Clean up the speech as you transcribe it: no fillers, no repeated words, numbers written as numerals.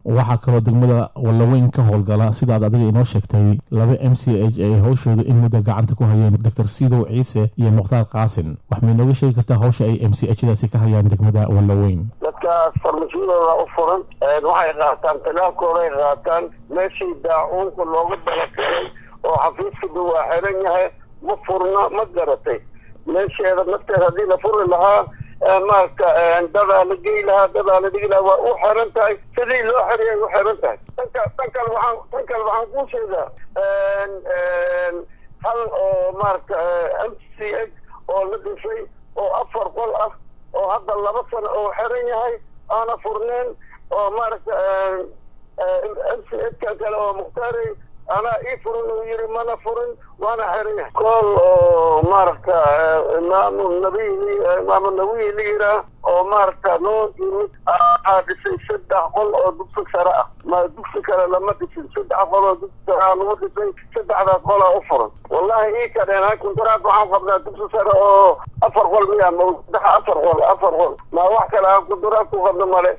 waxaa kaloo degmada Wallaweyn ka howlgala sidaad adiga inoo sheegtay laba MCH ay hawshooda in muddo gacanta ku hayeen Dr. Sido Ciise iyo Mukhtaar Qaasin wax ma inooga sheegi kartaa hawsha ay MCH-daasi ka hayaan degmada Wallaweyn dadka farmashiyada u furan waxay qaataan talaalkooda ay qaataan meeshii daacuunka looga dalakay oo xafiiska waa xiran yahay ma furna ma garatay meesheeda nafteeda haddii la furi lahaa maarka dadaa la geyi lahaa dadaa la dhigi lahaa waa u xiran tahay sidii loo xiriyay u xiran tahay tan kale waxaan kuu sheegaa hal oo maarka MCH oo la dhisay oo 4 qol ah oo hadda 2 sano oo xiran yahay aana furneen oo maarka MCH kale oo Mukhtaari أنا إفرن ويرمنا فرن وأنا حريه كل ماركة إمام النبي ليرة أو ماركة نون هذا سيد عقل أو دكتور سراء ما دكتور كلا لما تسيد عقل أو دكتور سراء لما تسيد عقل أفرن والله إيه كان أنا كنت راح أحافظ على دكتور سراء أفرغل مياه أفرغل ما واحد كلا كنت راح أحافظ